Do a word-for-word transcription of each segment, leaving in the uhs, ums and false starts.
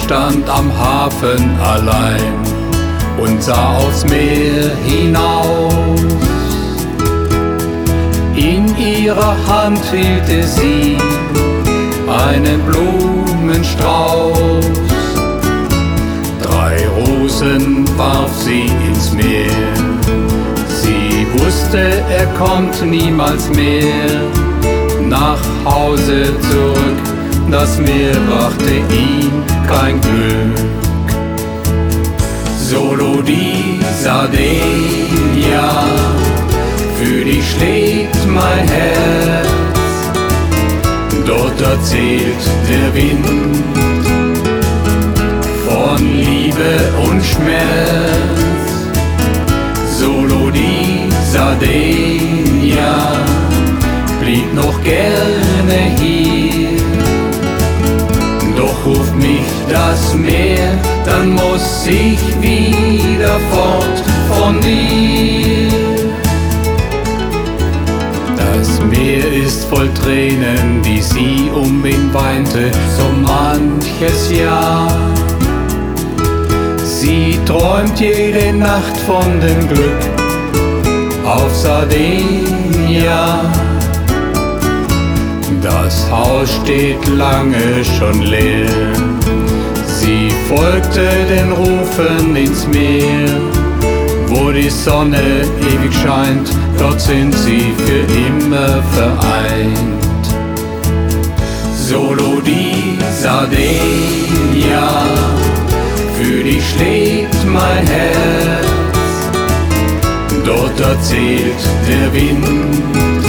stand am Hafen allein und sah aufs Meer hinaus. In ihrer Hand hielt sie einen Blumenstrauß. Drei Rosen warf sie ins Meer. Sie wusste, er kommt niemals mehr nach Hause zurück. Das Meer brachte ihm kein Glück. Solo die Sardinia, für dich schlägt mein Herz. Dort erzählt der Wind von Liebe und Schmerz. Solo die Sardinia blieb noch gerne hier. Doch ruft mich das Meer, dann muss ich wieder fort von dir. Das Meer ist voll Tränen, die sie um ihn weinte, so manches Jahr. Sie träumt jede Nacht von dem Glück auf Sardinia. Das Haus steht lange schon leer. Sie folgte den Rufen ins Meer, wo die Sonne ewig scheint, dort sind sie für immer vereint. Solo die Sardinia, für dich schlägt mein Herz. Dort erzählt der Wind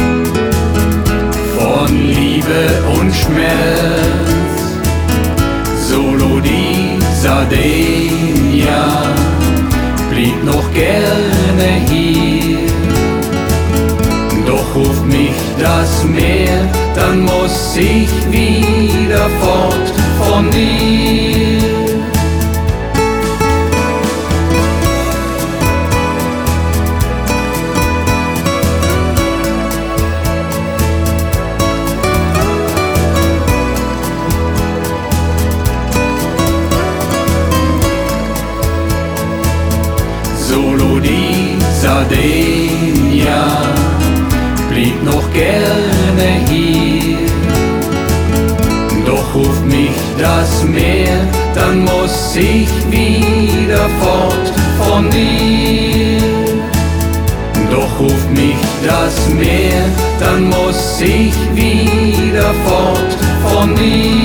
von Liebe und Schmerz. Solo die Sardinia blieb noch gerne hier. Doch ruft mich das Meer, dann muss ich wieder fort von dir. Solo die Sardinia blieb noch gerne hier. Doch ruft mich das Meer, dann muss ich wieder fort von dir. Doch ruft mich das Meer, dann muss ich wieder fort von dir.